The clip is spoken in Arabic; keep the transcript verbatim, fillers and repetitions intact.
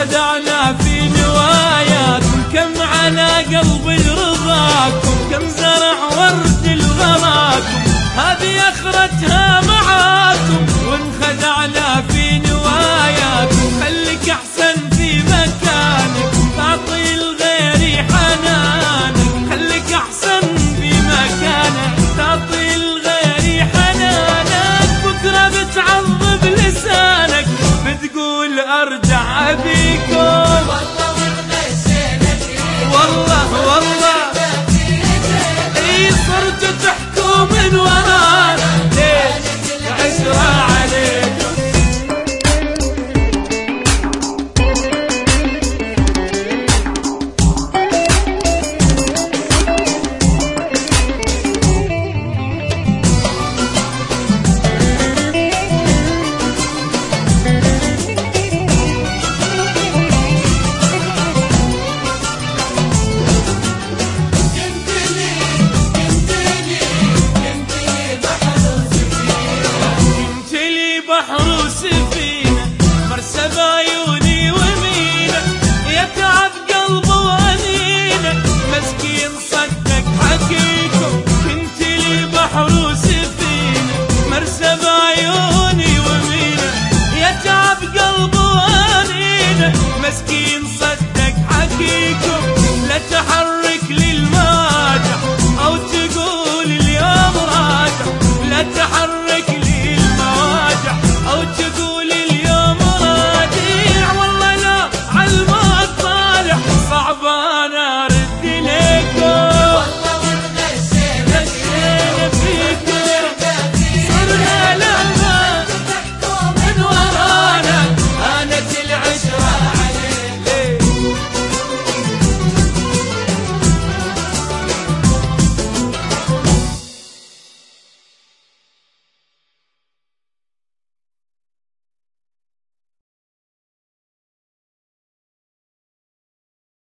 وانخدعنا في نواياكم، كم على قلبي رضاكم، كم زرع ورد الغراكم، هذه اخرتها معاكم. وانخدعنا في نواياكم، خليك احسن في مكانك، تعطي الغير حنانك، خليك احسن في مكانك، تعطي الغير حنانك. بكره بتعضب لسانك، بتقول ارجع ابيكم، والله والله اي صرتوا تحكوا من ورانا، ليش عشرة عليكم. بحر وسفينة مرسى بعيوني ومينا، يا تعب قلب وأنينة مسكين صدق حكيكم. كنت لي بحر وسفينة مرسى بعيوني ومينا، يا تعب قلب وأنينة مسكين